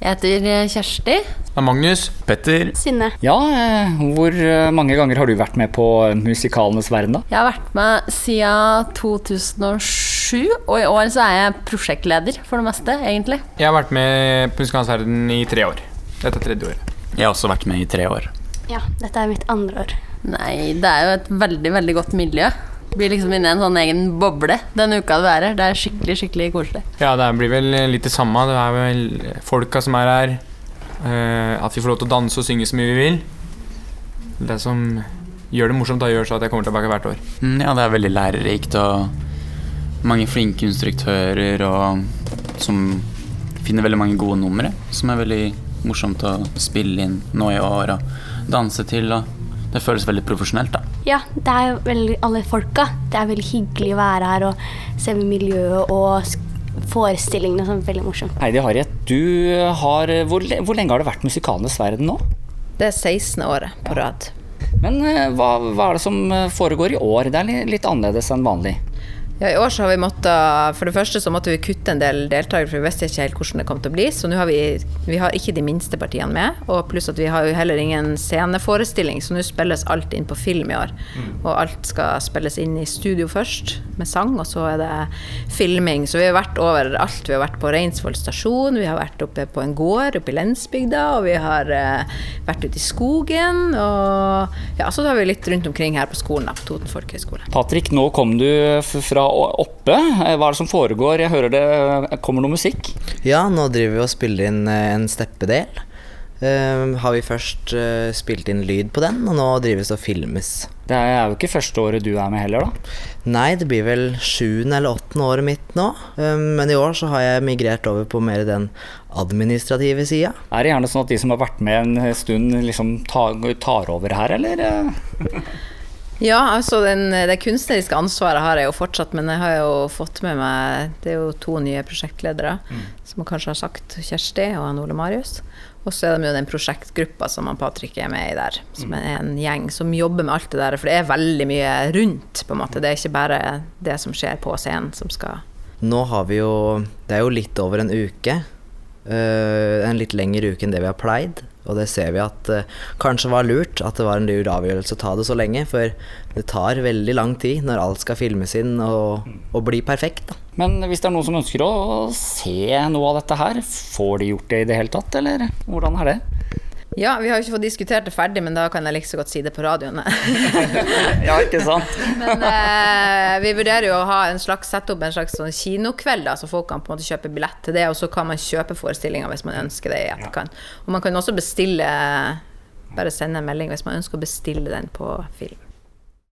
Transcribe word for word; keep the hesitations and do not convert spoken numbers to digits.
Jeg heter Kjersti. Magnus. Petter. Synne. Ja, hvor mange ganger har du vært med på musikalenes verden da? Jeg har vært med siden to tusen og sju, og i år så er jeg prosjektleder for det meste, egentlig. Jeg har vært med på musikalenes verden i tre år. Dette er tredje år. Jeg har også vært med i tre år. Ja, dette er mitt andre år. Nei, det er jo et veldig, veldig godt miljø. Det blir liksom inne i en sånn egen boble denne uka det er her. Det er skikkelig, skikkelig koselig. Ja, det blir vel litt det samme. Det er vel folka som er her. Uh, at vi får lov til å danse og synge så mye vi vil. Det som gjør det morsomt da gjør så at jeg kommer tilbake hvert år. Mm, ja, det er veldig lærerikt og mange flinke instruktører og som finner veldig mange gode numre som er veldig morsomt å spille inn nå i år og danse til, og det føles veldig profesjonelt da. Ja, det er jo veldig alle folka. Det er veldig hyggelig å være her og se med miljøet og forestillingene som er veldig morsomt. Heidi Harriet, du har, hvor, hvor lenge har det vært musikalenes verden nå? Det er sekstende året på rad. Men hva, hva er det som foregår i år? Det er litt annerledes enn vanlig. Ja, i år så har vi måttet, for det første så måtte vi kutte en del deltakere, for vi visste ikke helt hvordan det kom til å bli, så nå har vi, vi har ikke de minste partiene med, og pluss at vi har jo heller ingen sceneforestilling, så nå spilles alt inn på film i år, og alt skal spilles inn i studio først, med sang, og så er det filming, så vi har vært over alt, vi har vært på Reinsvoll stasjon, vi har vært oppe på en gård, oppe i Lensbygda, og vi har uh, vært ute i skogen, og ja, så har vi litt rundt omkring her på skolen, da, på Toten Folkehøgskole. Patrik, nå kom du fra oppe. Hva er det som foregår? Jeg hører det kommer noe musikk. Ja, nå driver vi og spiller inn en steppedel. Uh, har vi først uh, spilt inn lyd på den, og nå drives det og filmes. Det er jo ikke første året du er med heller da? Nei, det blir vel sjuende eller åttende året mitt nå. Um, men i år så har jeg migrert over på mer den administrative siden. Er det gjerne sånn at de som har vært med en stund liksom tar, tar over her, eller? Ja, altså den, det kunstneriske ansvaret har jeg jo fortsatt, men jeg har jo fått med meg, det er jo to nye prosjektledere, mm. som man kanskje har sagt, Kjersti og Ole Marius. Og så er det jo den prosjektgruppa som han Patrik er med i der, som er en gjeng som jobber med alt det der, for det er veldig mye rundt, på en måte. Det er ikke bare det som skjer på scenen som skal... Nå har vi jo, det er jo litt over en uke, uh, en litt lengre uke enn det vi har pleid. Og det ser vi at uh, kanskje var lurt, at det var en lur avgjørelse å ta det så lenge, for det tar veldig lang tid når alt skal filmes inn og, og bli perfekt. Da. Men hvis det er noen som ønsker å se noe av dette her, får de gjort det i det hele tatt, eller hvordan er det? Ja, vi har jo ikke fått diskutert det ferdig, men da kan jeg like så godt si det på radioen. Ja, ikke sant? Men eh, vi vurderer jo å ha en slags, sette opp en slags sånn kinokveld, da, så folk kan på en måte kjøpe billett til det, og så kan man kjøpe forestillinger hvis man ønsker det i etterkant. Og man kan også bestille, bare sende en melding hvis man ønsker å bestille den på film.